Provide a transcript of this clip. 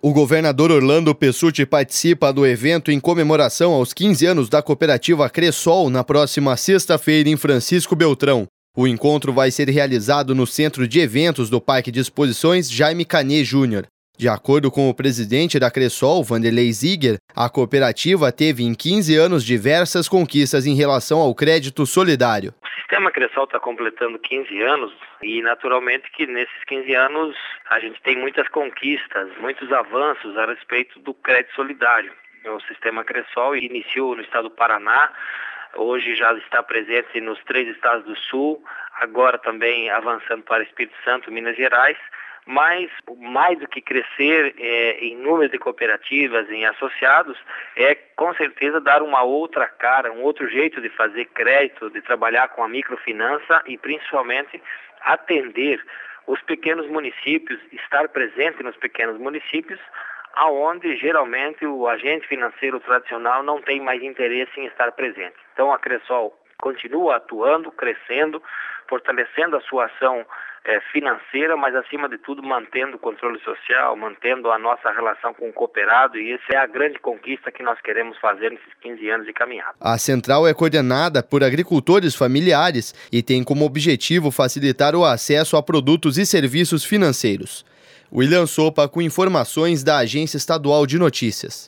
O governador Orlando Pessutti participa do evento em comemoração aos 15 anos da cooperativa Cressol na próxima sexta-feira em Francisco Beltrão. O encontro vai ser realizado no Centro de Eventos do Parque de Exposições Jaime Canet Júnior. De acordo com o presidente da Cressol, Vanderlei Ziger, a cooperativa teve em 15 anos diversas conquistas em relação ao crédito solidário. O sistema Cressol está completando 15 anos e naturalmente que nesses 15 anos a gente tem muitas conquistas, muitos avanços a respeito do crédito solidário. O sistema Cressol iniciou no estado do Paraná, hoje já está presente nos 3 estados do sul, agora também avançando para Espírito Santo, Minas Gerais. Mas mais do que crescer em número de cooperativas, em associados, é com certeza dar uma outra cara, um outro jeito de fazer crédito, de trabalhar com a microfinança e principalmente atender os pequenos municípios, estar presente nos pequenos municípios, aonde geralmente o agente financeiro tradicional não tem mais interesse em estar presente. Então a Cressol continua atuando, crescendo, fortalecendo a sua ação financeira, mas acima de tudo mantendo o controle social, mantendo a nossa relação com o cooperado, e essa é a grande conquista que nós queremos fazer nesses 15 anos de caminhada. A central é coordenada por agricultores familiares e tem como objetivo facilitar o acesso a produtos e serviços financeiros. William Sopa com informações da Agência Estadual de Notícias.